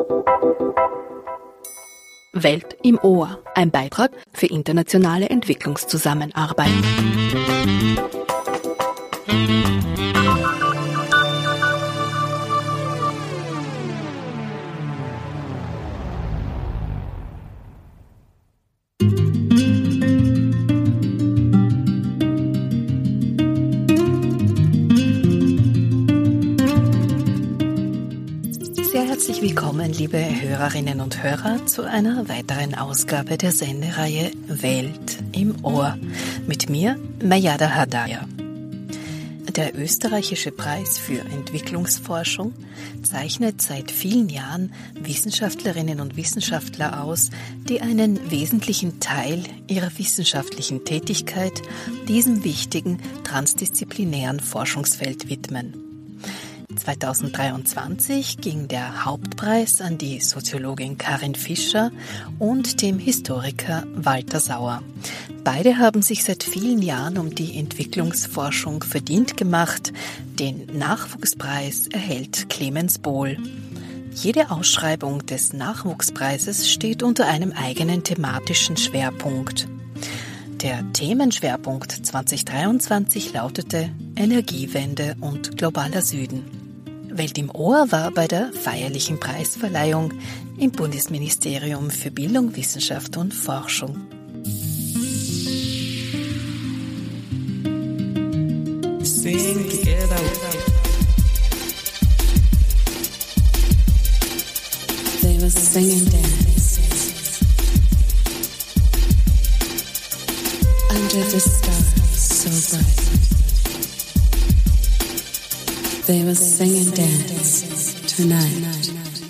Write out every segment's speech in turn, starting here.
Welt im Ohr, ein Beitrag für internationale Entwicklungszusammenarbeit. Herzlich willkommen, liebe Hörerinnen und Hörer, zu einer weiteren Ausgabe der Sendereihe Welt im Ohr. Mit mir, Mejada Hadaya. Der österreichische Preis für Entwicklungsforschung zeichnet seit vielen Jahren Wissenschaftlerinnen und Wissenschaftler aus, die einen wesentlichen Teil ihrer wissenschaftlichen Tätigkeit diesem wichtigen transdisziplinären Forschungsfeld widmen. 2023 ging der Hauptpreis an die Soziologin Karin Fischer und dem Historiker Walter Sauer. Beide haben sich seit vielen Jahren um die Entwicklungsforschung verdient gemacht. Den Nachwuchspreis erhält Clemens Bohl. Jede Ausschreibung des Nachwuchspreises steht unter einem eigenen thematischen Schwerpunkt. Der Themenschwerpunkt 2023 lautete Energiewende und globaler Süden. Welt im Ohr war bei der feierlichen Preisverleihung im Bundesministerium für Bildung, Wissenschaft und Forschung. Sing together. They were singing dance under the stars so bright. They will sing and dance tonight.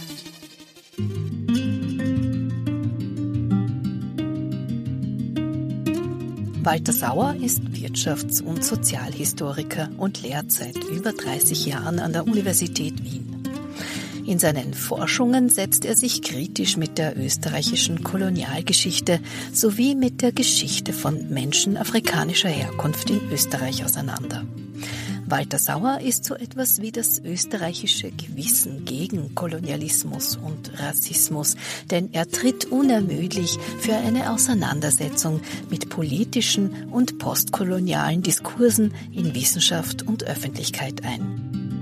Walter Sauer ist Wirtschafts- und Sozialhistoriker und lehrt seit über 30 Jahren an der Universität Wien. In seinen Forschungen setzt er sich kritisch mit der österreichischen Kolonialgeschichte sowie mit der Geschichte von Menschen afrikanischer Herkunft in Österreich auseinander. Walter Sauer ist so etwas wie das österreichische Gewissen gegen Kolonialismus und Rassismus, denn er tritt unermüdlich für eine Auseinandersetzung mit politischen und postkolonialen Diskursen in Wissenschaft und Öffentlichkeit ein.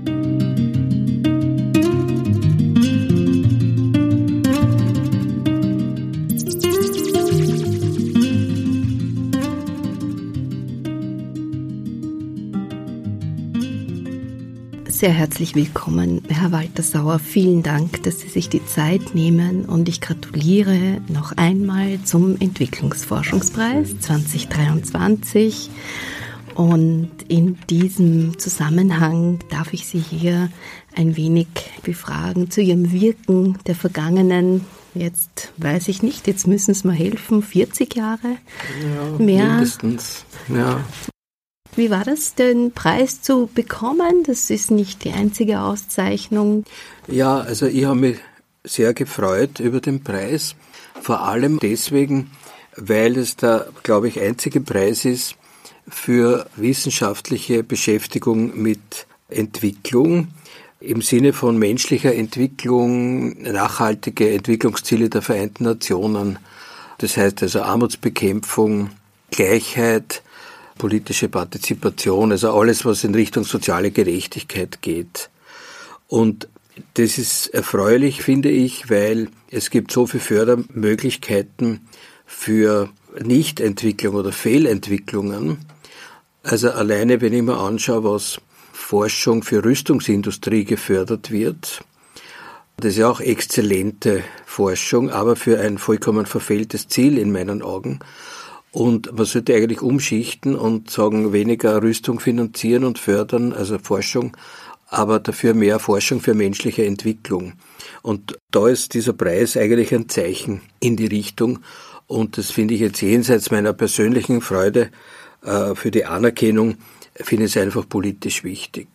Sehr herzlich willkommen, Herr Walter Sauer. Vielen Dank, dass Sie sich die Zeit nehmen und ich gratuliere noch einmal zum Entwicklungsforschungspreis 2023. Und in diesem Zusammenhang darf ich Sie hier ein wenig befragen zu Ihrem Wirken der vergangenen, jetzt weiß ich nicht, jetzt müssen Sie mir helfen, 40 Jahre? Ja, mehr? Mindestens, ja. Wie war das, den Preis zu bekommen? Das ist nicht die einzige Auszeichnung. Ja, also ich habe mich sehr gefreut über den Preis. Vor allem deswegen, weil es der, glaube ich, einzige Preis ist für wissenschaftliche Beschäftigung mit Entwicklung im Sinne von menschlicher Entwicklung, nachhaltige Entwicklungsziele der Vereinten Nationen. Das heißt also Armutsbekämpfung, Gleichheit, politische Partizipation, also alles, was in Richtung soziale Gerechtigkeit geht. Und das ist erfreulich, finde ich, weil es gibt so viele Fördermöglichkeiten für Nichtentwicklung oder Fehlentwicklungen. Also alleine, wenn ich mir anschaue, was Forschung für Rüstungsindustrie gefördert wird, das ist ja auch exzellente Forschung, aber für ein vollkommen verfehltes Ziel in meinen Augen. Und man sollte eigentlich umschichten und sagen, weniger Rüstung finanzieren und fördern, also Forschung, aber dafür mehr Forschung für menschliche Entwicklung. Und da ist dieser Preis eigentlich ein Zeichen in die Richtung. Und das finde ich jetzt jenseits meiner persönlichen Freude für die Anerkennung, finde ich es einfach politisch wichtig.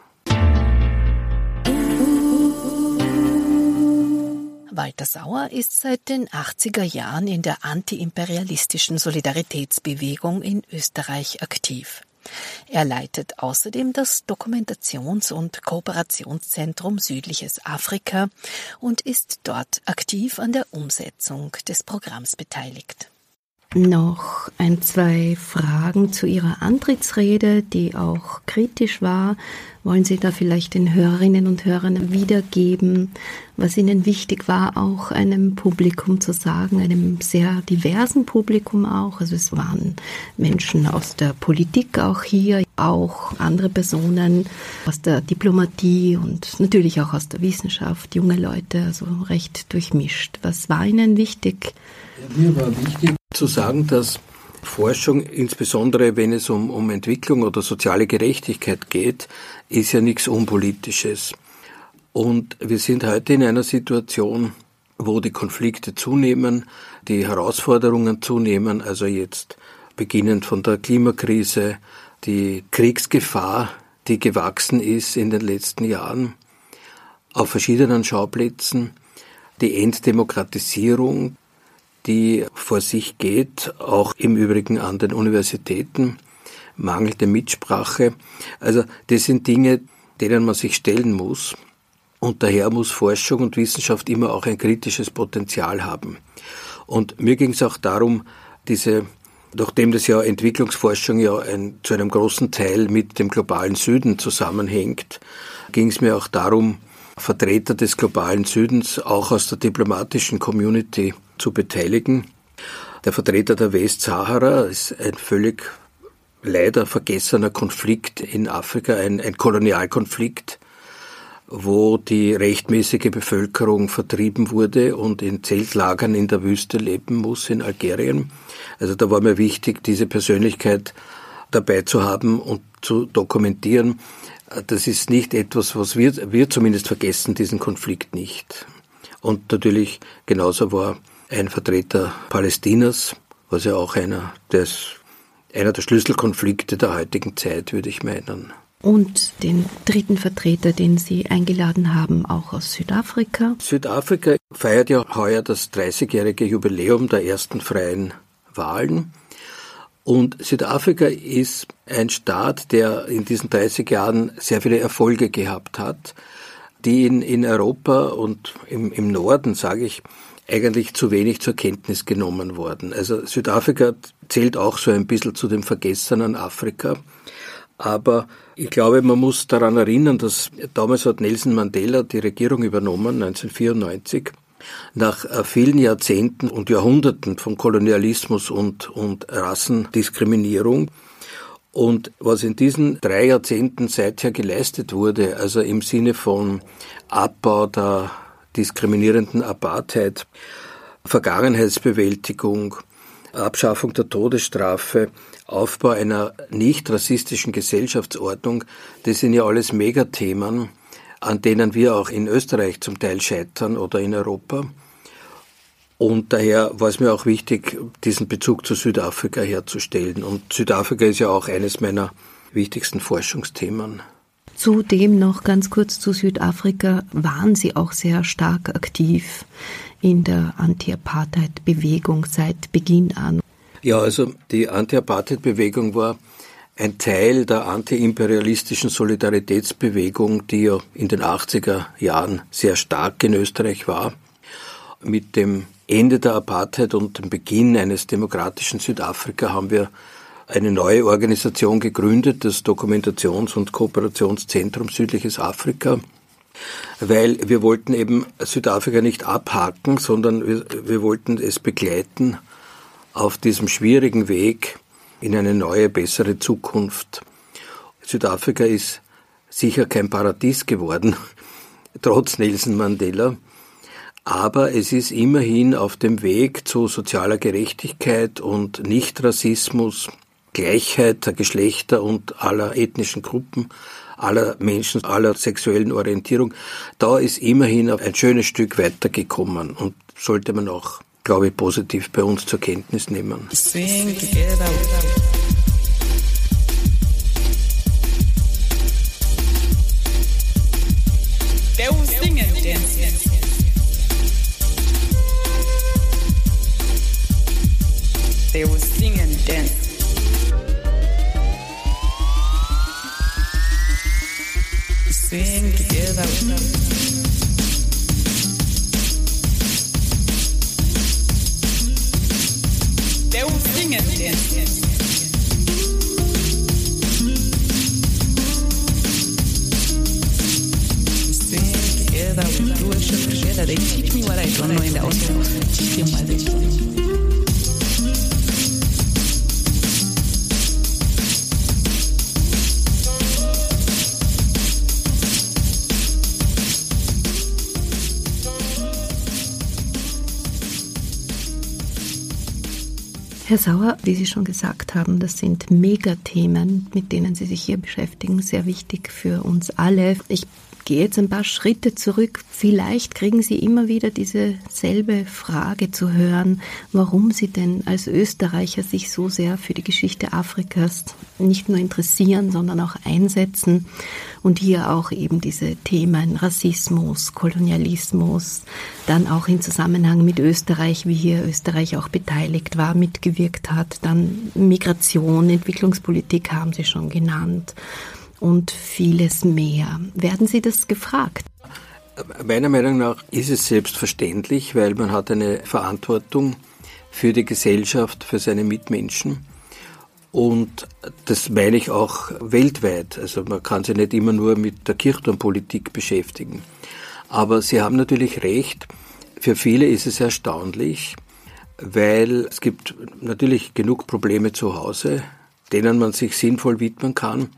Walter Sauer ist seit den 80er Jahren in der antiimperialistischen Solidaritätsbewegung in Österreich aktiv. Er leitet außerdem das Dokumentations- und Kooperationszentrum Südliches Afrika und ist dort aktiv an der Umsetzung des Programms beteiligt. Noch 2 Fragen zu Ihrer Antrittsrede, die auch kritisch war. Wollen Sie da vielleicht den Hörerinnen und Hörern wiedergeben, was Ihnen wichtig war, auch einem Publikum zu sagen, einem sehr diversen Publikum auch? Also es waren Menschen aus der Politik auch hier, auch andere Personen aus der Diplomatie und natürlich auch aus der Wissenschaft, junge Leute, also recht durchmischt. Was war Ihnen wichtig? Mir war wichtig zu sagen, dass Forschung, insbesondere wenn es um Entwicklung oder soziale Gerechtigkeit geht, ist ja nichts Unpolitisches. Und wir sind heute in einer Situation, wo die Konflikte zunehmen, die Herausforderungen zunehmen, also jetzt beginnend von der Klimakrise, die Kriegsgefahr, die gewachsen ist in den letzten Jahren, auf verschiedenen Schauplätzen, die Entdemokratisierung, die vor sich geht, auch im Übrigen an den Universitäten, mangelnde Mitsprache. Also das sind Dinge, denen man sich stellen muss. Und daher muss Forschung und Wissenschaft immer auch ein kritisches Potenzial haben. Und mir ging es auch darum, nachdem das ja Entwicklungsforschung ja zu einem großen Teil mit dem globalen Süden zusammenhängt, ging es mir auch darum, Vertreter des globalen Südens auch aus der diplomatischen Community zu beteiligen. Der Vertreter der Westsahara ist ein völlig leider vergessener Konflikt in Afrika, ein Kolonialkonflikt, wo die rechtmäßige Bevölkerung vertrieben wurde und in Zeltlagern in der Wüste leben muss in Algerien. Also da war mir wichtig, diese Persönlichkeit dabei zu haben und zu dokumentieren. Das ist nicht etwas, was wir zumindest vergessen, diesen Konflikt nicht. Und natürlich genauso war ein Vertreter Palästinas, was ja auch einer der Schlüsselkonflikte der heutigen Zeit, würde ich meinen. Und den 3. Vertreter, den Sie eingeladen haben, auch aus Südafrika. Südafrika feiert ja heuer das 30-jährige Jubiläum der ersten freien Wahlen. Und Südafrika ist ein Staat, der in diesen 30 Jahren sehr viele Erfolge gehabt hat, die in Europa und im Norden, sage ich, eigentlich zu wenig zur Kenntnis genommen worden. Also Südafrika zählt auch so ein bisschen zu dem vergessenen Afrika. Aber ich glaube, man muss daran erinnern, dass damals hat Nelson Mandela die Regierung übernommen, 1994, nach vielen Jahrzehnten und Jahrhunderten von Kolonialismus und Rassendiskriminierung. Und was in diesen 3 Jahrzehnten seither geleistet wurde, also im Sinne von Abbau der diskriminierenden Apartheid, Vergangenheitsbewältigung, Abschaffung der Todesstrafe, Aufbau einer nicht rassistischen Gesellschaftsordnung, das sind ja alles Megathemen, an denen wir auch in Österreich zum Teil scheitern oder in Europa. Und daher war es mir auch wichtig, diesen Bezug zu Südafrika herzustellen. Und Südafrika ist ja auch eines meiner wichtigsten Forschungsthemen. Zudem noch ganz kurz zu Südafrika, waren Sie auch sehr stark aktiv in der Anti-Apartheid-Bewegung seit Beginn an? Ja, also die Anti-Apartheid-Bewegung war ein Teil der antiimperialistischen Solidaritätsbewegung, die ja in den 80er Jahren sehr stark in Österreich war. Mit dem Ende der Apartheid und dem Beginn eines demokratischen Südafrika haben wir eine neue Organisation gegründet, das Dokumentations- und Kooperationszentrum Südliches Afrika, weil wir wollten eben Südafrika nicht abhaken, sondern wir wollten es begleiten auf diesem schwierigen Weg in eine neue, bessere Zukunft. Südafrika ist sicher kein Paradies geworden, trotz Nelson Mandela, aber es ist immerhin auf dem Weg zu sozialer Gerechtigkeit und Nichtrassismus, Gleichheit der Geschlechter und aller ethnischen Gruppen, aller Menschen, aller sexuellen Orientierung. Da ist immerhin ein schönes Stück weitergekommen und sollte man auch, glaube ich, positiv bei uns zur Kenntnis nehmen. Sing together. They will sing and dance. They will sing and dance. Deus singen dance. Together, we do worship together. They teach me what I don't know, and I also teach them what they don't know. Herr Sauer, wie Sie schon gesagt haben, das sind Megathemen, mit denen Sie sich hier beschäftigen, sehr wichtig für uns alle. Ich gehe jetzt ein paar Schritte zurück. Vielleicht kriegen Sie immer wieder diese selbe Frage zu hören, warum Sie denn als Österreicher sich so sehr für die Geschichte Afrikas nicht nur interessieren, sondern auch einsetzen und hier auch eben diese Themen Rassismus, Kolonialismus, dann auch in Zusammenhang mit Österreich, wie hier Österreich auch beteiligt war, mitgewirkt hat, dann Migration, Entwicklungspolitik haben Sie schon genannt. Und vieles mehr. Werden Sie das gefragt? Meiner Meinung nach ist es selbstverständlich, weil man hat eine Verantwortung für die Gesellschaft, für seine Mitmenschen. Und das meine ich auch weltweit. Also man kann sich nicht immer nur mit der Kirchturmpolitik beschäftigen. Aber Sie haben natürlich recht, für viele ist es erstaunlich, weil es gibt natürlich genug Probleme zu Hause, denen man sich sinnvoll widmen kann.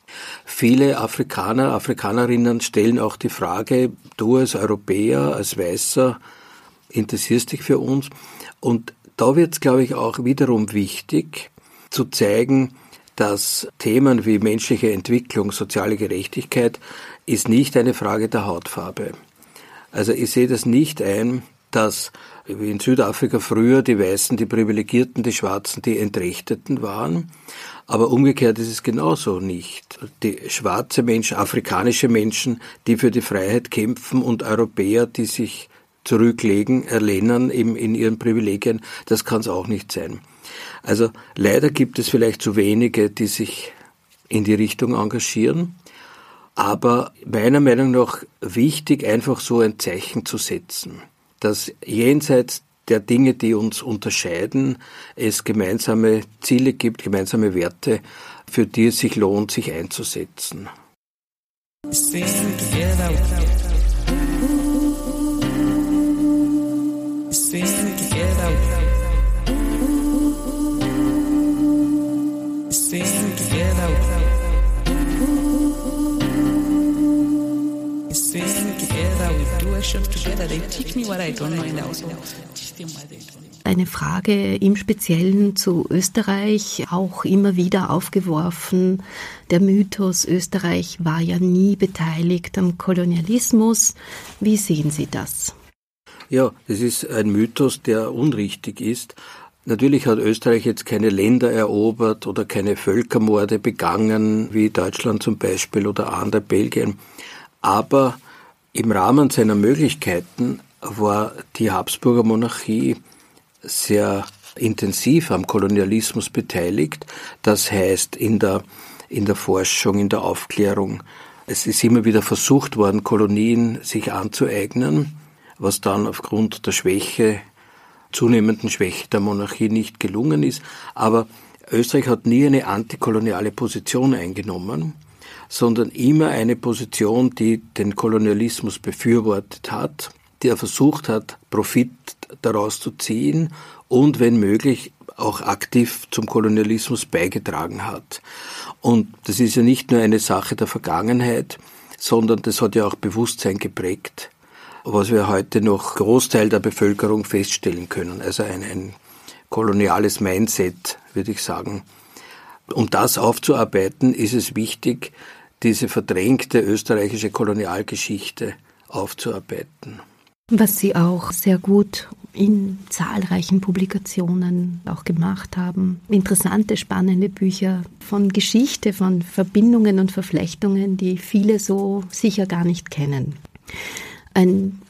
Viele Afrikaner, Afrikanerinnen stellen auch die Frage, du als Europäer, als Weißer, interessierst dich für uns? Und da wird es, glaube ich, auch wiederum wichtig, zu zeigen, dass Themen wie menschliche Entwicklung, soziale Gerechtigkeit, ist nicht eine Frage der Hautfarbe. Also ich sehe das nicht ein, dass wie in Südafrika früher die Weißen, die Privilegierten, die Schwarzen, die Entrechteten waren. Aber umgekehrt ist es genauso nicht. Die schwarze Menschen, afrikanische Menschen, die für die Freiheit kämpfen und Europäer, die sich zurücklegen, erlehnen in ihren Privilegien, das kann es auch nicht sein. Also leider gibt es vielleicht zu wenige, die sich in die Richtung engagieren. Aber meiner Meinung nach wichtig, einfach so ein Zeichen zu setzen, dass jenseits der Dinge, die uns unterscheiden, es gemeinsame Ziele gibt, gemeinsame Werte, für die es sich lohnt, sich einzusetzen. Sing together. Sing together. Sing together. Sing together. We do worship together. They teach me what I don't know, and I also teach them what they don't know. Eine Frage im Speziellen zu Österreich, auch immer wieder aufgeworfen. Der Mythos, Österreich war ja nie beteiligt am Kolonialismus. Wie sehen Sie das? Ja, das ist ein Mythos, der unrichtig ist. Natürlich hat Österreich jetzt keine Länder erobert oder keine Völkermorde begangen, wie Deutschland zum Beispiel oder andere Belgien. Aber im Rahmen seiner Möglichkeiten war die Habsburger Monarchie sehr intensiv am Kolonialismus beteiligt. Das heißt, in der Forschung, in der Aufklärung. Es ist immer wieder versucht worden, Kolonien sich anzueignen, was dann aufgrund der zunehmenden Schwäche der Monarchie nicht gelungen ist. Aber Österreich hat nie eine antikoloniale Position eingenommen, sondern immer eine Position, die den Kolonialismus befürwortet hat, die er versucht hat, Profit daraus zu ziehen und, wenn möglich, auch aktiv zum Kolonialismus beigetragen hat. Und das ist ja nicht nur eine Sache der Vergangenheit, sondern das hat ja auch Bewusstsein geprägt, was wir heute noch Großteil der Bevölkerung feststellen können. Also ein koloniales Mindset, würde ich sagen. Um das aufzuarbeiten, ist es wichtig, diese verdrängte österreichische Kolonialgeschichte aufzuarbeiten. Was Sie auch sehr gut in zahlreichen Publikationen auch gemacht haben. Interessante, spannende Bücher von Geschichte, von Verbindungen und Verflechtungen, die viele so sicher gar nicht kennen. Ein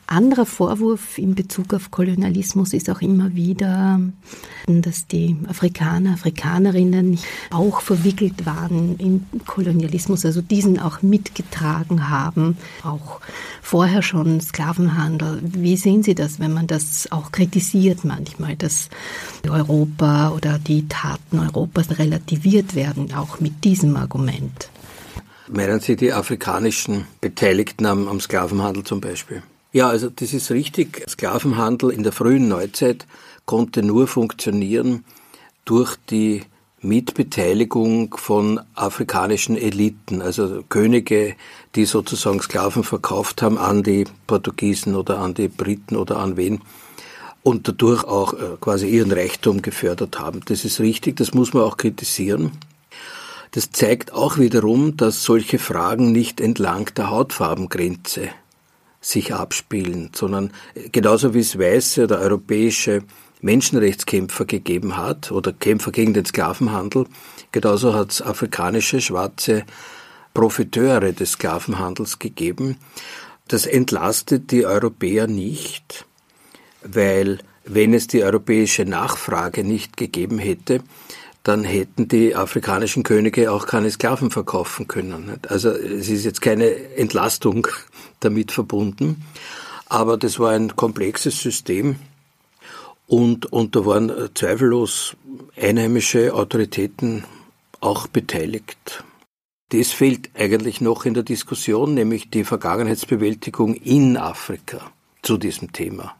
Anderer Vorwurf in Bezug auf Kolonialismus ist auch immer wieder, dass die Afrikaner, Afrikanerinnen auch verwickelt waren in Kolonialismus, also diesen auch mitgetragen haben, auch vorher schon Sklavenhandel. Wie sehen Sie das, wenn man das auch kritisiert manchmal, dass Europa oder die Taten Europas relativiert werden, auch mit diesem Argument? Meinen Sie die afrikanischen Beteiligten am Sklavenhandel zum Beispiel? Ja, also das ist richtig. Sklavenhandel in der frühen Neuzeit konnte nur funktionieren durch die Mitbeteiligung von afrikanischen Eliten, also Könige, die sozusagen Sklaven verkauft haben an die Portugiesen oder an die Briten oder an wen und dadurch auch quasi ihren Reichtum gefördert haben. Das ist richtig, das muss man auch kritisieren. Das zeigt auch wiederum, dass solche Fragen nicht entlang der Hautfarbengrenze sich abspielen, sondern genauso wie es weiße oder europäische Menschenrechtskämpfer gegeben hat oder Kämpfer gegen den Sklavenhandel, genauso hat es afrikanische schwarze Profiteure des Sklavenhandels gegeben. Das entlastet die Europäer nicht, weil wenn es die europäische Nachfrage nicht gegeben hätte, dann hätten die afrikanischen Könige auch keine Sklaven verkaufen können. Also es ist jetzt keine Entlastung damit verbunden, aber das war ein komplexes System und da waren zweifellos einheimische Autoritäten auch beteiligt. Das fehlt eigentlich noch in der Diskussion, nämlich die Vergangenheitsbewältigung in Afrika zu diesem Thema.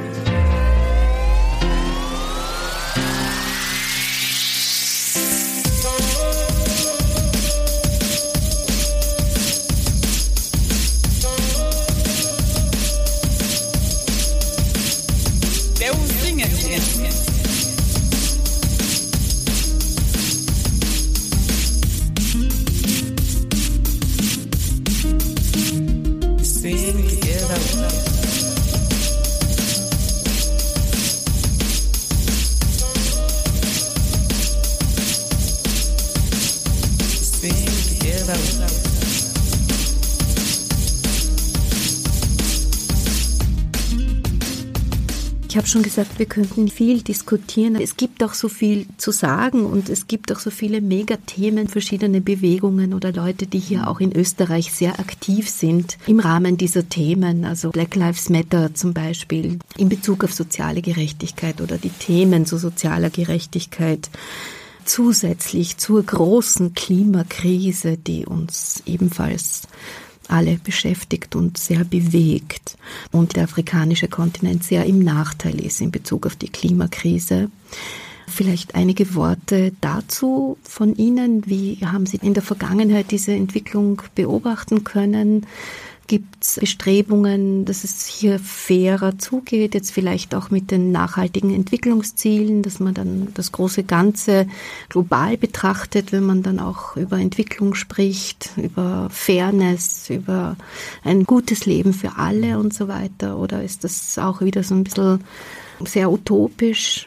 Ich habe schon gesagt, wir könnten viel diskutieren. Es gibt auch so viel zu sagen und es gibt auch so viele Megathemen, verschiedene Bewegungen oder Leute, die hier auch in Österreich sehr aktiv sind im Rahmen dieser Themen. Also Black Lives Matter zum Beispiel in Bezug auf soziale Gerechtigkeit oder die Themen zu sozialer Gerechtigkeit. Zusätzlich zur großen Klimakrise, die uns ebenfalls alle beschäftigt und sehr bewegt und der afrikanische Kontinent sehr im Nachteil ist in Bezug auf die Klimakrise. Vielleicht einige Worte dazu von Ihnen. Wie haben Sie in der Vergangenheit diese Entwicklung beobachten können? Gibt es Bestrebungen, dass es hier fairer zugeht, jetzt vielleicht auch mit den nachhaltigen Entwicklungszielen, dass man dann das große Ganze global betrachtet, wenn man dann auch über Entwicklung spricht, über Fairness, über ein gutes Leben für alle und so weiter? Oder ist das auch wieder so ein bisschen sehr utopisch?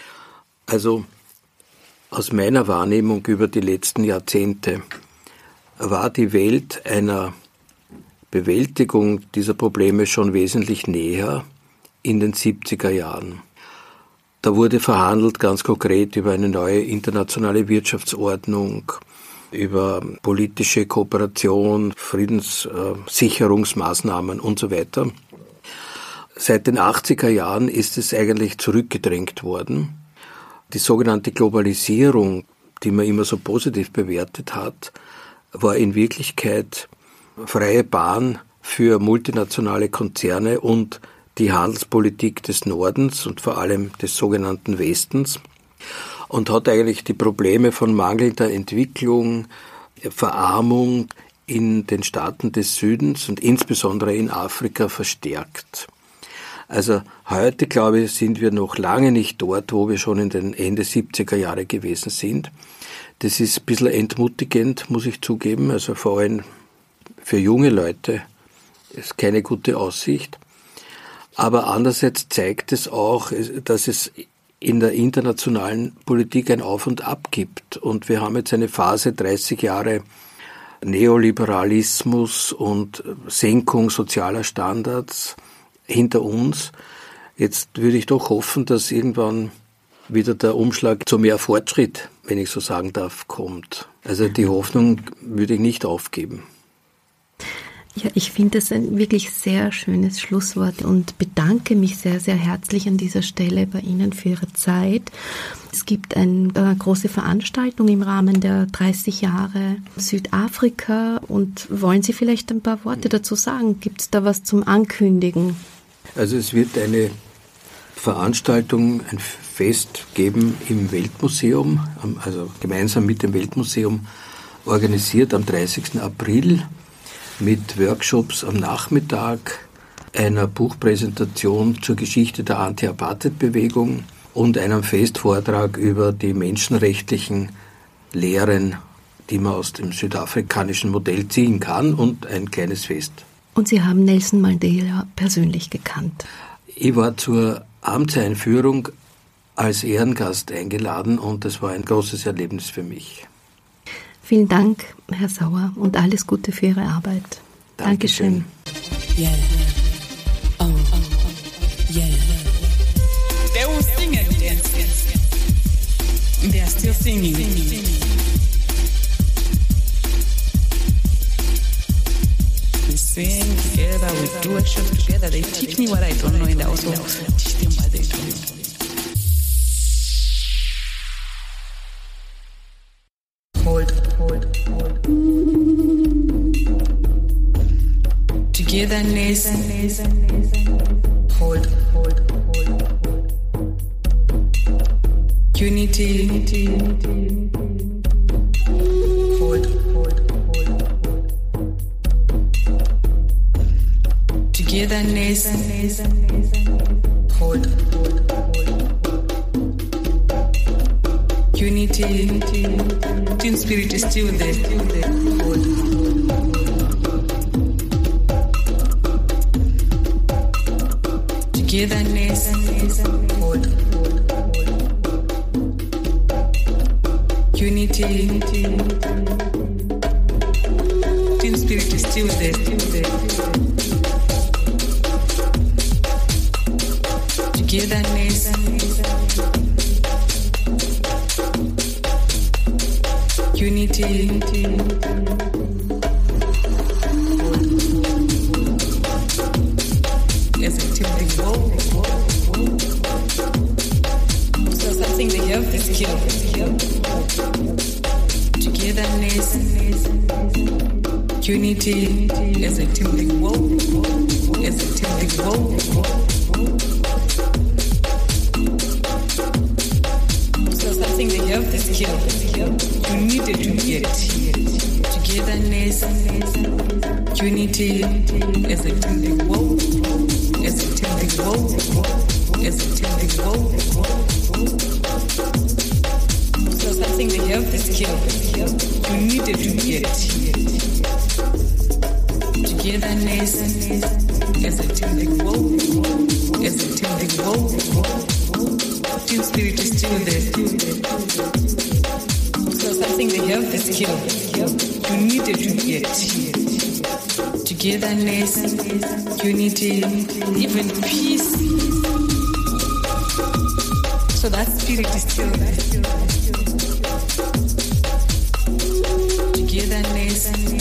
Also aus meiner Wahrnehmung über die letzten Jahrzehnte war die Welt einer Bewältigung dieser Probleme schon wesentlich näher in den 70er Jahren. Da wurde verhandelt ganz konkret über eine neue internationale Wirtschaftsordnung, über politische Kooperation, Friedenssicherungsmaßnahmen und so weiter. Seit den 80er Jahren ist es eigentlich zurückgedrängt worden. Die sogenannte Globalisierung, die man immer so positiv bewertet hat, war in Wirklichkeit freie Bahn für multinationale Konzerne und die Handelspolitik des Nordens und vor allem des sogenannten Westens und hat eigentlich die Probleme von mangelnder Entwicklung, Verarmung in den Staaten des Südens und insbesondere in Afrika verstärkt. Also heute, glaube ich, sind wir noch lange nicht dort, wo wir schon in den Ende 70er Jahre gewesen sind. Das ist ein bisschen entmutigend, muss ich zugeben, also vor allem für junge Leute ist keine gute Aussicht. Aber andererseits zeigt es auch, dass es in der internationalen Politik ein Auf und Ab gibt. Und wir haben jetzt eine Phase 30 Jahre Neoliberalismus und Senkung sozialer Standards, hinter uns. Jetzt würde ich doch hoffen, dass irgendwann wieder der Umschlag zu mehr Fortschritt, wenn ich so sagen darf, kommt. Also die Hoffnung würde ich nicht aufgeben. Ja, ich finde das ein wirklich sehr schönes Schlusswort und bedanke mich sehr, sehr herzlich an dieser Stelle bei Ihnen für Ihre Zeit. Es gibt eine große Veranstaltung im Rahmen der 30 Jahre Südafrika und wollen Sie vielleicht ein paar Worte dazu sagen? Gibt es da was zum Ankündigen? Also es wird eine Veranstaltung, ein Fest geben im Weltmuseum, also gemeinsam mit dem Weltmuseum organisiert am 30. April mit Workshops am Nachmittag, einer Buchpräsentation zur Geschichte der Anti-Apartheid-Bewegung und einem Festvortrag über die menschenrechtlichen Lehren, die man aus dem südafrikanischen Modell ziehen kann, und ein kleines Fest. Und Sie haben Nelson Mandela persönlich gekannt? Ich war zur Amtseinführung als Ehrengast eingeladen und das war ein großes Erlebnis für mich. Vielen Dank, Herr Sauer, und alles Gute für Ihre Arbeit. Dankeschön. Yeah. Oh, yeah. They will sing and dance. They are still singing. We sing together, we do workshops together. They teach me what I don't know and I also teach them what they don't know. Hold. Togetherness. Hold. Unity. Hold. Togetherness. Hold. Unity. Team spirit is still there. Hold. Togetherness. Hold. Unity. Team spirit is still there. Togetherness. Unity. As a team, they go. So something they have is skill. Togetherness. Unity. As a team, they go. As a team, they go. So something they have is skill. You needed to get togetherness, unity, as a team they go, as a team they go, as a team they go. So something they have is skill. You needed to get togetherness, as a team they go, as a team they go. Team spirit is still there. So something they have is skill. You needed to get togetherness, unity, even peace. So that spirit is still there. Togetherness,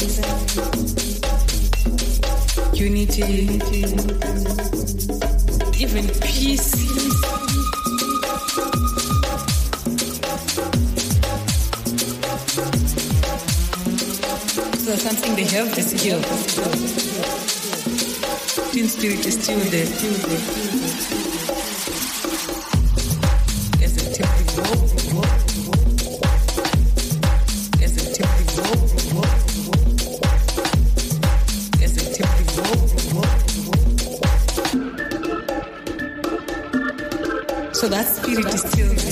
unity, even peace. So something they have the skill. Team spirit is still there. As a team we go. As a team we go. As a team we go. So that spirit is still there.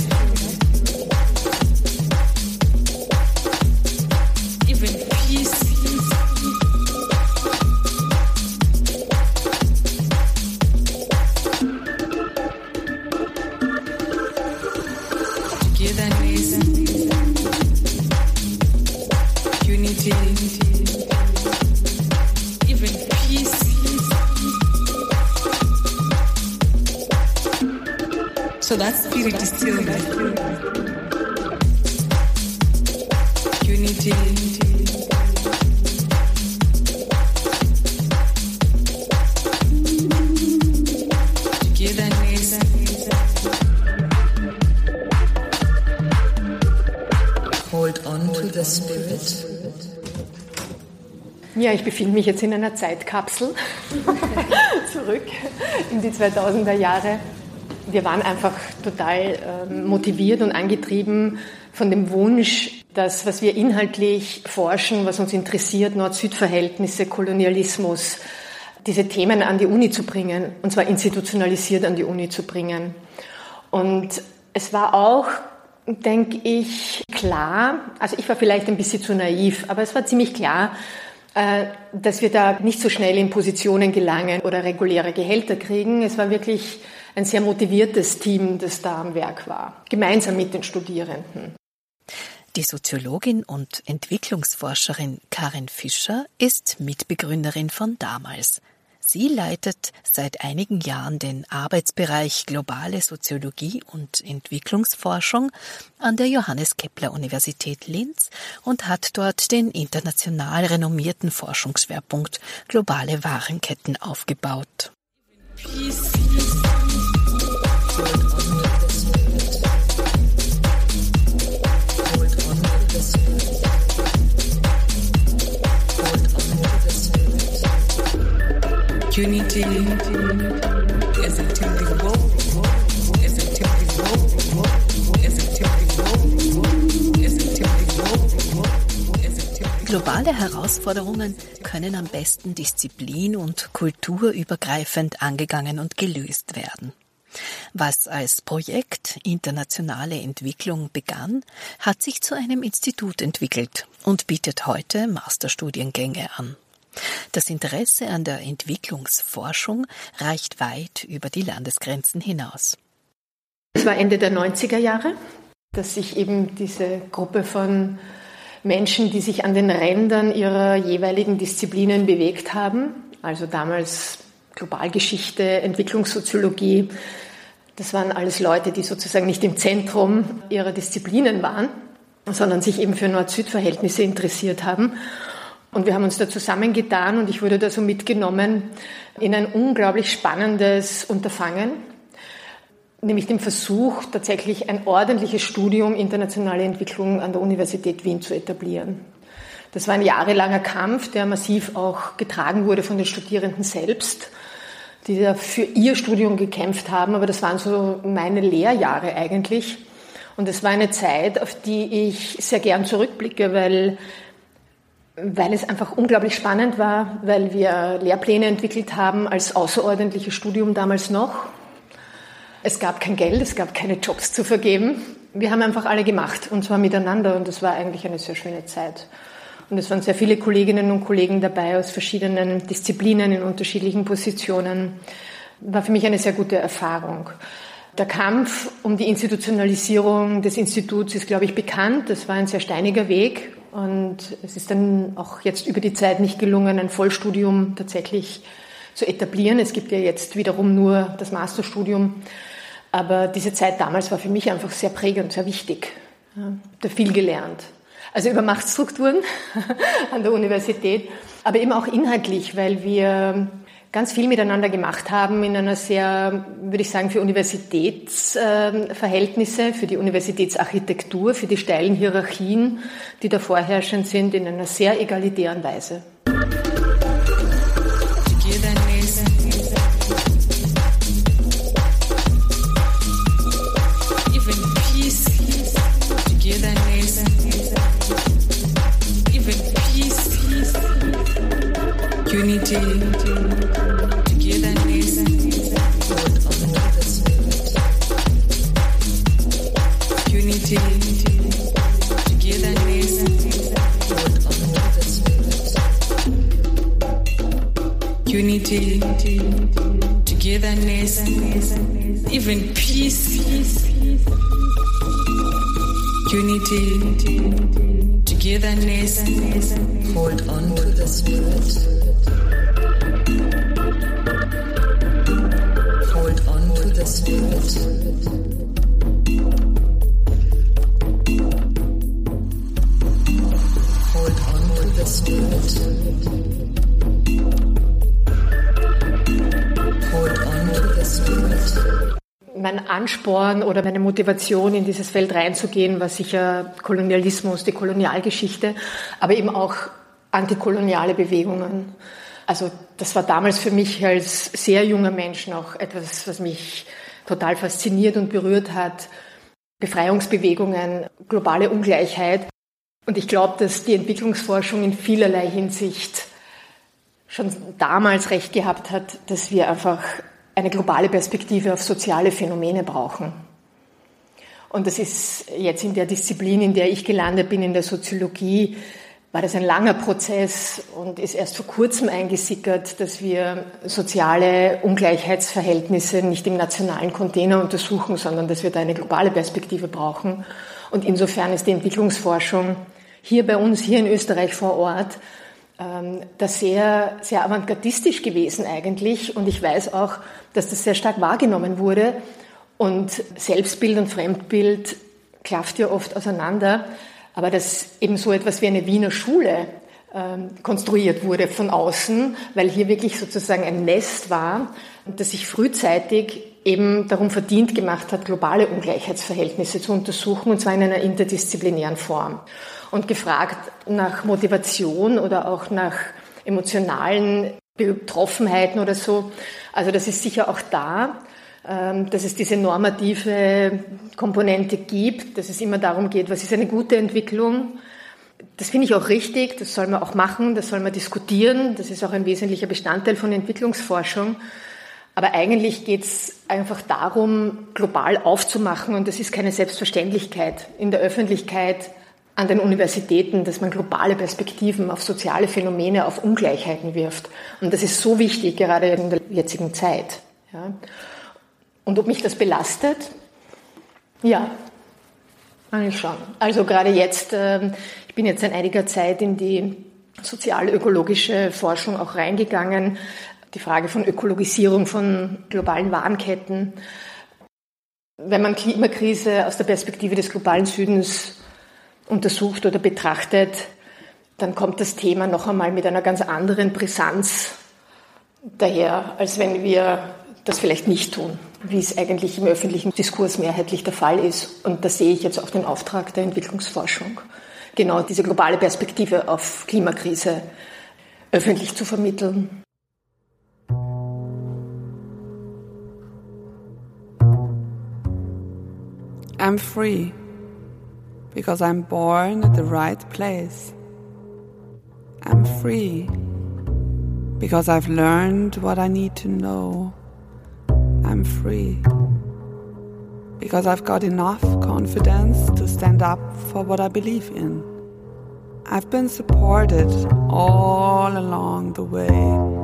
So that spirit is still there. Unity. Togetherness. Hold on to the spirit. Ja, ich befinde mich jetzt in einer Zeitkapsel zurück in die 2000er Jahre. Wir waren einfach total motiviert und angetrieben von dem Wunsch, das, was wir inhaltlich forschen, was uns interessiert, Nord-Süd-Verhältnisse, Kolonialismus, diese Themen an die Uni zu bringen, und zwar institutionalisiert an die Uni zu bringen. Und es war auch, denke ich, klar, also ich war vielleicht ein bisschen zu naiv, aber es war ziemlich klar, dass wir da nicht so schnell in Positionen gelangen oder reguläre Gehälter kriegen. Es war wirklich ein sehr motiviertes Team, das da am Werk war, gemeinsam mit den Studierenden. Die Soziologin und Entwicklungsforscherin Karin Fischer ist Mitbegründerin von damals. Sie leitet seit einigen Jahren den Arbeitsbereich Globale Soziologie und Entwicklungsforschung an der Johannes-Kepler-Universität Linz und hat dort den international renommierten Forschungsschwerpunkt Globale Warenketten aufgebaut. Unity as a temple as a temple as a temple as a temple. Globale Herausforderungen können am besten disziplin- und kulturübergreifend angegangen und gelöst werden. Was als Projekt Internationale Entwicklung begann, hat sich zu einem Institut entwickelt und bietet heute Masterstudiengänge an. Das Interesse an der Entwicklungsforschung reicht weit über die Landesgrenzen hinaus. Es war Ende der 90er Jahre, dass sich eben diese Gruppe von Menschen, die sich an den Rändern ihrer jeweiligen Disziplinen bewegt haben, also damals Globalgeschichte, Entwicklungssoziologie, das waren alles Leute, die sozusagen nicht im Zentrum ihrer Disziplinen waren, sondern sich eben für Nord-Süd-Verhältnisse interessiert haben. Und wir haben uns da zusammengetan und ich wurde da so mitgenommen in ein unglaublich spannendes Unterfangen, nämlich dem Versuch, tatsächlich ein ordentliches Studium internationale Entwicklung an der Universität Wien zu etablieren. Das war ein jahrelanger Kampf, der massiv auch getragen wurde von den Studierenden selbst, die da für ihr Studium gekämpft haben, aber das waren so meine Lehrjahre eigentlich. Und es war eine Zeit, auf die ich sehr gern zurückblicke, weil es einfach unglaublich spannend war, weil wir Lehrpläne entwickelt haben als außerordentliches Studium damals noch. Es gab kein Geld, es gab keine Jobs zu vergeben. Wir haben einfach alle gemacht, und zwar miteinander, und das war eigentlich eine sehr schöne Zeit. Und es waren sehr viele Kolleginnen und Kollegen dabei aus verschiedenen Disziplinen in unterschiedlichen Positionen. War für mich eine sehr gute Erfahrung. Der Kampf um die Institutionalisierung des Instituts ist, glaube ich, bekannt. Das war ein sehr steiniger Weg. Und es ist dann auch jetzt über die Zeit nicht gelungen, ein Vollstudium tatsächlich zu etablieren. Es gibt ja jetzt wiederum nur das Masterstudium. Aber diese Zeit damals war für mich einfach sehr prägend, sehr wichtig. Ich habe da viel gelernt. Also über Machtstrukturen an der Universität, aber eben auch inhaltlich, weil wir ganz viel miteinander gemacht haben in einer sehr, würde ich sagen, für Universitätsverhältnisse, für die Universitätsarchitektur, für die steilen Hierarchien, die da vorherrschend sind, in einer sehr egalitären Weise. Unity. Togetherness. Unity. Togetherness. Unity. Togetherness. Even peace. Unity. Togetherness. Hold on to the spirit. Hold on to the spirit. spirit. Hold on to the spirit. Hold on to the spirit. Mein Ansporn oder meine Motivation, in dieses Feld reinzugehen, war sicher Kolonialismus, die Kolonialgeschichte, aber eben auch antikoloniale Bewegungen. Also das war damals für mich als sehr junger Mensch noch etwas, was mich total fasziniert und berührt hat. Befreiungsbewegungen, globale Ungleichheit. Und ich glaube, dass die Entwicklungsforschung in vielerlei Hinsicht schon damals recht gehabt hat, dass wir einfach eine globale Perspektive auf soziale Phänomene brauchen. Und das ist jetzt in der Disziplin, in der ich gelandet bin, in der Soziologie, war das ein langer Prozess und ist erst vor kurzem eingesickert, dass wir soziale Ungleichheitsverhältnisse nicht im nationalen Container untersuchen, sondern dass wir da eine globale Perspektive brauchen. Und insofern ist die Entwicklungsforschung hier bei uns, hier in Österreich vor Ort, das sehr, sehr avantgardistisch gewesen eigentlich. Und ich weiß auch, dass das sehr stark wahrgenommen wurde. Und Selbstbild und Fremdbild klafft ja oft auseinander. Aber dass eben so etwas wie eine Wiener Schule konstruiert wurde von außen, weil hier wirklich sozusagen ein Nest war, das sich frühzeitig eben darum verdient gemacht hat, globale Ungleichheitsverhältnisse zu untersuchen, und zwar in einer interdisziplinären Form. Und gefragt nach Motivation oder auch nach emotionalen Betroffenheiten oder so. Also das ist sicher auch da, dass es diese normative Komponente gibt, dass es immer darum geht, was ist eine gute Entwicklung. Das finde ich auch richtig, das soll man auch machen, das soll man diskutieren, das ist auch ein wesentlicher Bestandteil von Entwicklungsforschung. Aber eigentlich geht es einfach darum, global aufzumachen, und das ist keine Selbstverständlichkeit in der Öffentlichkeit, an den Universitäten, dass man globale Perspektiven auf soziale Phänomene, auf Ungleichheiten wirft. Und das ist so wichtig, gerade in der jetzigen Zeit. Ja. Und ob mich das belastet? Ja, eigentlich schon. Also gerade jetzt, ich bin jetzt seit einiger Zeit in die sozial-ökologische Forschung auch reingegangen. Die Frage von Ökologisierung von globalen Warenketten. Wenn man Klimakrise aus der Perspektive des globalen Südens untersucht oder betrachtet, dann kommt das Thema noch einmal mit einer ganz anderen Brisanz daher, als wenn wir das vielleicht nicht tun, wie es eigentlich im öffentlichen Diskurs mehrheitlich der Fall ist. Und da sehe ich jetzt auch den Auftrag der Entwicklungsforschung, genau diese globale Perspektive auf Klimakrise öffentlich zu vermitteln. I'm free because I'm born at the right place. I'm free because I've learned what I need to know. I'm free because I've got enough confidence to stand up for what I believe in. I've been supported all along the way.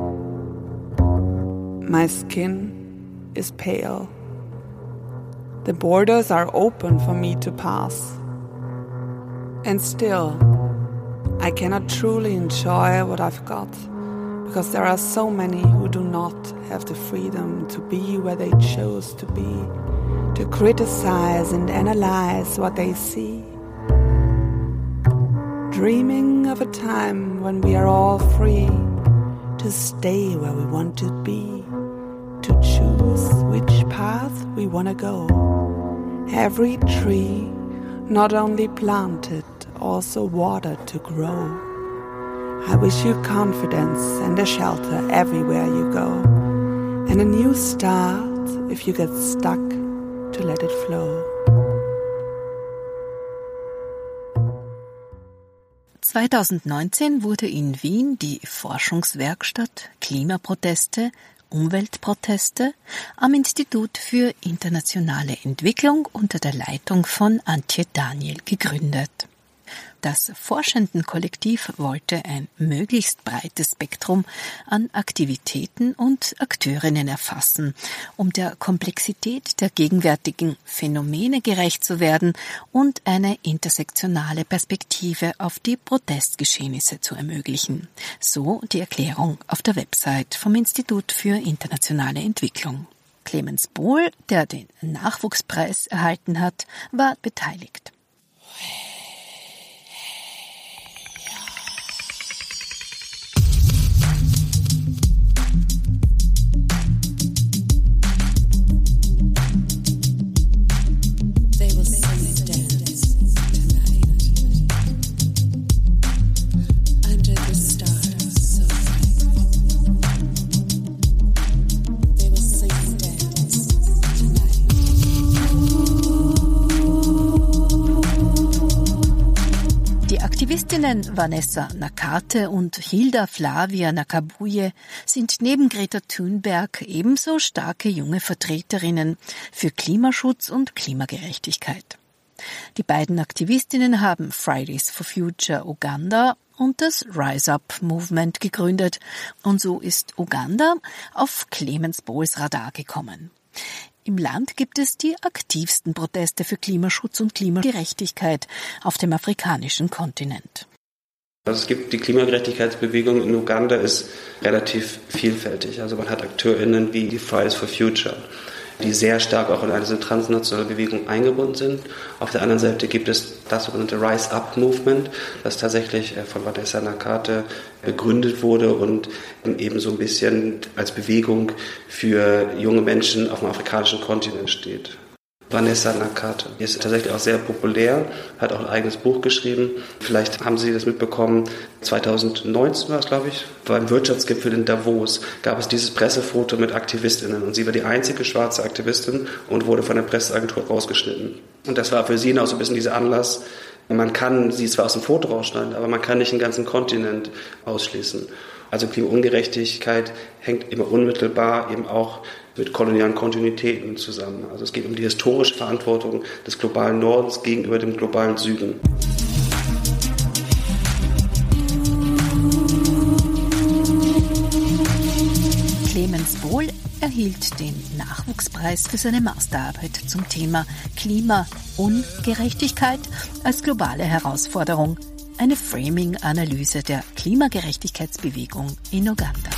My skin is pale. The borders are open for me to pass. And still, I cannot truly enjoy what I've got, because there are so many who do not have the freedom to be where they chose to be, to criticize and analyze what they see. Dreaming of a time when we are all free to stay where we want to be, to choose which path we want to go. Every tree, not only planted, also watered to grow. I wish you confidence and a shelter everywhere you go, and a new start if you get stuck, to let it flow. 2019 wurde in Wien die Forschungswerkstatt Klimaproteste, Umweltproteste am Institut für internationale Entwicklung unter der Leitung von Antje Daniel gegründet. Das Forschenden-Kollektiv wollte ein möglichst breites Spektrum an Aktivitäten und Akteurinnen erfassen, um der Komplexität der gegenwärtigen Phänomene gerecht zu werden und eine intersektionale Perspektive auf die Protestgeschehnisse zu ermöglichen. So die Erklärung auf der Website vom Institut für internationale Entwicklung. Clemens Bohl, der den Nachwuchspreis erhalten hat, war beteiligt. Aktivistinnen Vanessa Nakate und Hilda Flavia Nakabuje sind neben Greta Thunberg ebenso starke junge Vertreterinnen für Klimaschutz und Klimagerechtigkeit. Die beiden Aktivistinnen haben Fridays for Future Uganda und das Rise Up Movement gegründet und so ist Uganda auf Clemens Bohls Radar gekommen. Im Land gibt es die aktivsten Proteste für Klimaschutz und Klimagerechtigkeit auf dem afrikanischen Kontinent. Also es gibt die Klimagerechtigkeitsbewegung in Uganda ist relativ vielfältig. Also man hat AkteurInnen wie die Fridays for Future, die sehr stark auch in eine transnationale Bewegung eingebunden sind. Auf der anderen Seite gibt es das sogenannte Rise Up Movement, das tatsächlich von Vanessa Nakate begründet wurde und eben so ein bisschen als Bewegung für junge Menschen auf dem afrikanischen Kontinent steht. Vanessa Nakate ist tatsächlich auch sehr populär, hat auch ein eigenes Buch geschrieben. Vielleicht haben Sie das mitbekommen, 2019 war es, glaube ich, beim Wirtschaftsgipfel in Davos gab es dieses Pressefoto mit AktivistInnen und sie war die einzige schwarze Aktivistin und wurde von der Presseagentur rausgeschnitten. Und das war für sie auch so ein bisschen dieser Anlass, man kann sie zwar aus dem Foto rausschneiden, aber man kann nicht den ganzen Kontinent ausschließen. Also Klimaungerechtigkeit hängt immer unmittelbar eben auch mit kolonialen Kontinuitäten zusammen. Also es geht um die historische Verantwortung des globalen Nordens gegenüber dem globalen Süden. Clemens Bohl erhielt den Nachwuchspreis für seine Masterarbeit zum Thema Klimaungerechtigkeit als globale Herausforderung. Eine Framing-Analyse der Klimagerechtigkeitsbewegung in Uganda.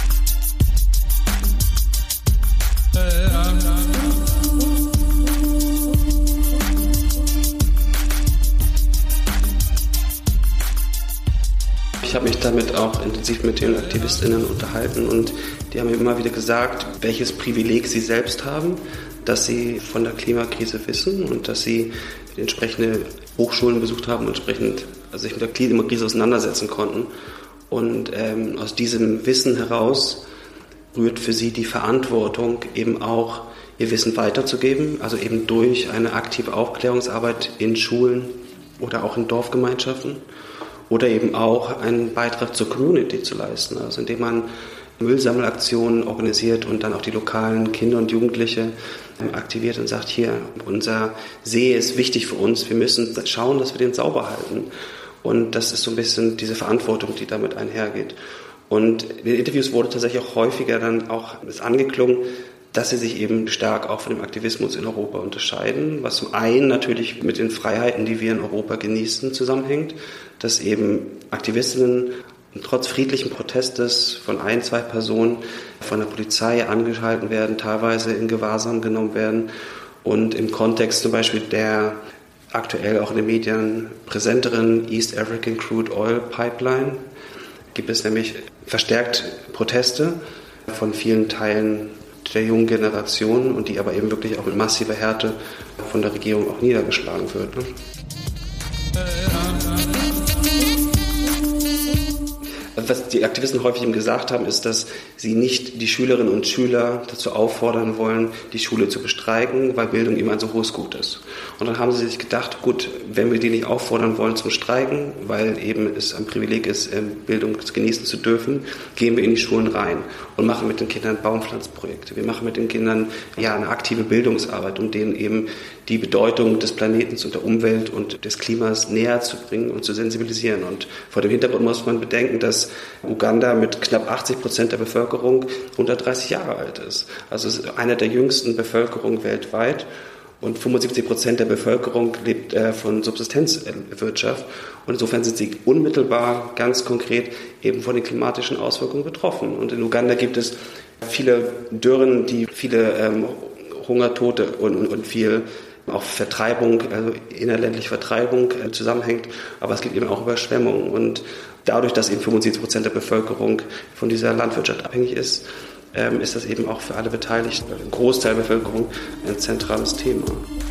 Ich habe mich damit auch intensiv mit den AktivistInnen unterhalten und die haben mir immer wieder gesagt, welches Privileg sie selbst haben, dass sie von der Klimakrise wissen und dass sie entsprechende Hochschulen besucht haben und entsprechend sich mit der Klimakrise auseinandersetzen konnten. Und aus diesem Wissen heraus rührt für sie die Verantwortung, eben auch ihr Wissen weiterzugeben, also eben durch eine aktive Aufklärungsarbeit in Schulen oder auch in Dorfgemeinschaften oder eben auch einen Beitrag zur Community zu leisten, also indem man Müllsammelaktionen organisiert und dann auch die lokalen Kinder und Jugendliche aktiviert und sagt, hier, unser See ist wichtig für uns, wir müssen schauen, dass wir den sauber halten. Und das ist so ein bisschen diese Verantwortung, die damit einhergeht. Und in den Interviews wurde tatsächlich auch häufiger dann auch angeklungen, dass sie sich eben stark auch von dem Aktivismus in Europa unterscheiden, was zum einen natürlich mit den Freiheiten, die wir in Europa genießen, zusammenhängt, dass eben Aktivistinnen trotz friedlichen Protestes von 1, 2 Personen von der Polizei angehalten werden, teilweise in Gewahrsam genommen werden und im Kontext zum Beispiel der aktuell auch in den Medien präsenteren East African Crude Oil Pipeline gibt es nämlich verstärkt Proteste von vielen Teilen der jungen Generation und die aber eben wirklich auch mit massiver Härte von der Regierung auch niedergeschlagen wird. Ne? Was die Aktivisten häufig eben gesagt haben, ist, dass sie nicht die Schülerinnen und Schüler dazu auffordern wollen, die Schule zu bestreiken, weil Bildung eben ein so hohes Gut ist. Und dann haben sie sich gedacht, gut, wenn wir die nicht auffordern wollen zum Streiken, weil eben es ein Privileg ist, Bildung genießen zu dürfen, gehen wir in die Schulen rein und machen mit den Kindern Baumpflanzprojekte. Wir machen mit den Kindern eine aktive Bildungsarbeit, um denen eben die Bedeutung des Planeten und der Umwelt und des Klimas näher zu bringen und zu sensibilisieren. Und vor dem Hintergrund muss man bedenken, dass Uganda mit knapp 80% der Bevölkerung unter 30 Jahre alt ist. Also es ist eine der jüngsten Bevölkerungen weltweit und 75% der Bevölkerung lebt von Subsistenzwirtschaft. Und insofern sind sie unmittelbar, ganz konkret eben von den klimatischen Auswirkungen betroffen. Und in Uganda gibt es viele Dürren, die viele Hungertote und viel auch Vertreibung, also innerländliche Vertreibung zusammenhängt. Aber es gibt eben auch Überschwemmungen. Und dadurch, dass eben 75% der Bevölkerung von dieser Landwirtschaft abhängig ist, ist das eben auch für alle Beteiligten, ein Großteil der Bevölkerung, ein zentrales Thema.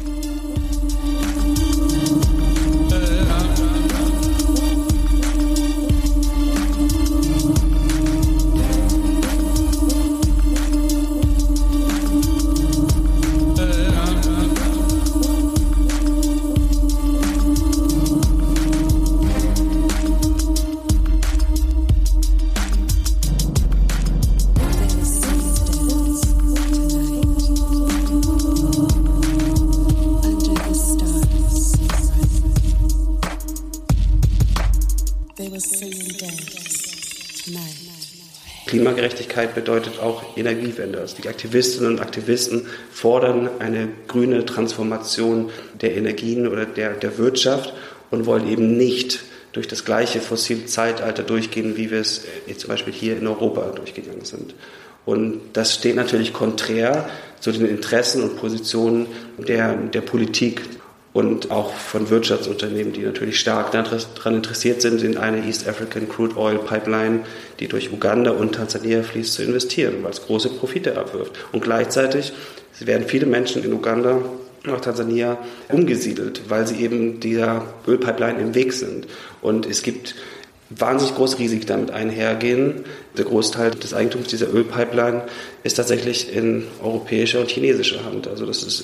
Klimagerechtigkeit bedeutet auch Energiewende. Also die Aktivistinnen und Aktivisten fordern eine grüne Transformation der Energien oder der Wirtschaft und wollen eben nicht durch das gleiche fossile Zeitalter durchgehen, wie wir es jetzt zum Beispiel hier in Europa durchgegangen sind. Und das steht natürlich konträr zu den Interessen und Positionen der Politik und auch von Wirtschaftsunternehmen, die natürlich stark daran interessiert sind, in eine East African Crude Oil Pipeline, die durch Uganda und Tansania fließt, zu investieren, weil es große Profite abwirft. Und gleichzeitig werden viele Menschen in Uganda nach Tansania umgesiedelt, weil sie eben dieser Ölpipeline im Weg sind. Und es gibt wahnsinnig große Risiken damit einhergehen. Der Großteil des Eigentums dieser Ölpipeline ist tatsächlich in europäischer und chinesischer Hand. Also das ist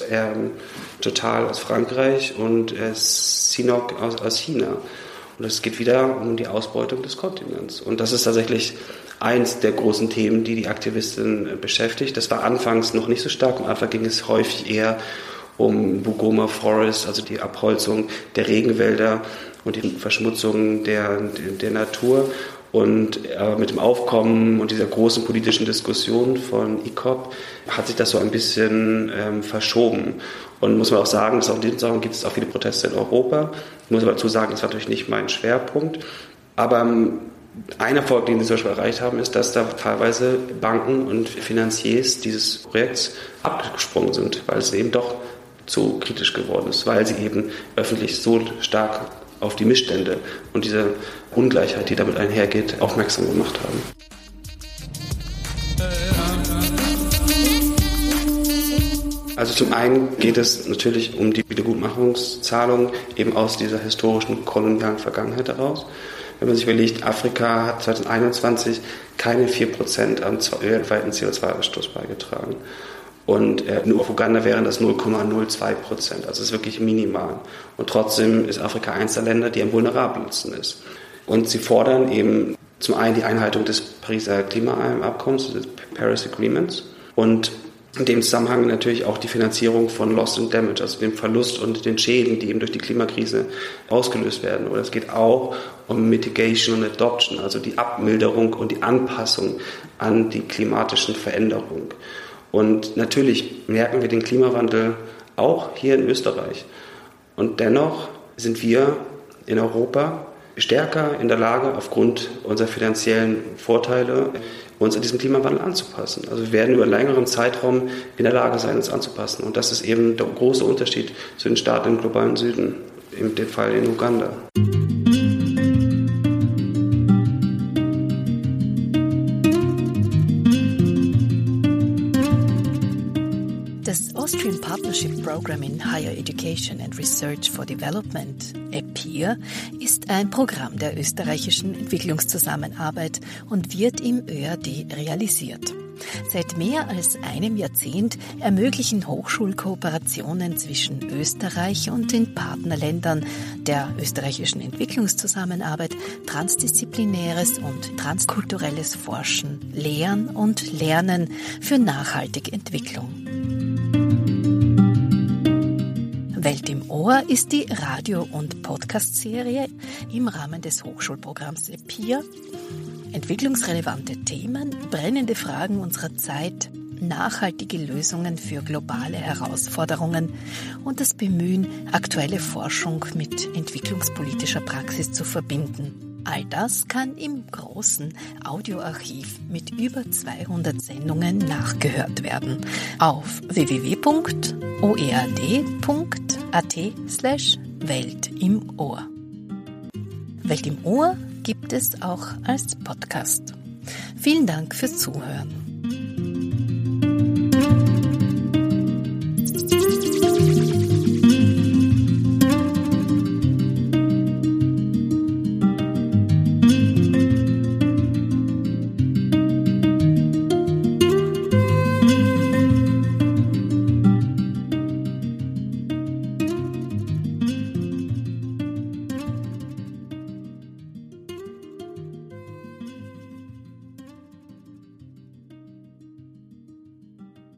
Total aus Frankreich und Sinopec aus China. Und es geht wieder um die Ausbeutung des Kontinents. Und das ist tatsächlich eins der großen Themen, die Aktivistinnen beschäftigt. Das war anfangs noch nicht so stark. Am Anfang ging es häufig eher um Bugoma Forest, also die Abholzung der Regenwälder und die Verschmutzung der Natur. Und mit dem Aufkommen und dieser großen politischen Diskussion von ICOP hat sich das so ein bisschen verschoben. Und muss man auch sagen, dass auch in diesem Zusammenhang gibt es auch viele Proteste in Europa. Ich muss aber dazu sagen, das war natürlich nicht mein Schwerpunkt. Aber ein Erfolg, den sie zum Beispiel erreicht haben, ist, dass da teilweise Banken und Finanziers dieses Projekts abgesprungen sind, weil es eben doch zu kritisch geworden ist, weil sie eben öffentlich so stark auf die Missstände und diese Ungleichheit, die damit einhergeht, aufmerksam gemacht haben. Also zum einen geht es natürlich um die Wiedergutmachungszahlung eben aus dieser historischen kolonialen Vergangenheit heraus. Wenn man sich überlegt, Afrika hat 2021 keine 4% am weltweiten CO2-Ausstoß beigetragen. Und nur auf Uganda wären das 0,02%. Also es ist wirklich minimal. Und trotzdem ist Afrika eines der Länder, die am vulnerabelsten ist. Und sie fordern eben zum einen die Einhaltung des Pariser Klimaabkommens, des Paris Agreements. Und in dem Zusammenhang natürlich auch die Finanzierung von Loss and Damage, also dem Verlust und den Schäden, die eben durch die Klimakrise ausgelöst werden. Oder es geht auch um Mitigation und Adoption, also die Abmilderung und die Anpassung an die klimatischen Veränderungen. Und natürlich merken wir den Klimawandel auch hier in Österreich. Und dennoch sind wir in Europa stärker in der Lage, aufgrund unserer finanziellen Vorteile, uns an diesem Klimawandel anzupassen. Also wir werden über einen längeren Zeitraum in der Lage sein, uns anzupassen. Und das ist eben der große Unterschied zu den Staaten im globalen Süden, in dem Fall in Uganda. Austrian Partnership Program in Higher Education and Research for Development, EPIR, ist ein Programm der österreichischen Entwicklungszusammenarbeit und wird im ÖAD realisiert. Seit mehr als einem Jahrzehnt ermöglichen Hochschulkooperationen zwischen Österreich und den Partnerländern der österreichischen Entwicklungszusammenarbeit transdisziplinäres und transkulturelles Forschen, Lehren und Lernen für nachhaltige Entwicklung. Welt im Ohr ist die Radio- und Podcast-Serie im Rahmen des Hochschulprogramms EPIR. Entwicklungsrelevante Themen, brennende Fragen unserer Zeit, nachhaltige Lösungen für globale Herausforderungen und das Bemühen, aktuelle Forschung mit entwicklungspolitischer Praxis zu verbinden. All das kann im großen Audioarchiv mit über 200 Sendungen nachgehört werden auf www.oerd.at/Welt im Ohr. Welt im Ohr gibt es auch als Podcast. Vielen Dank fürs Zuhören.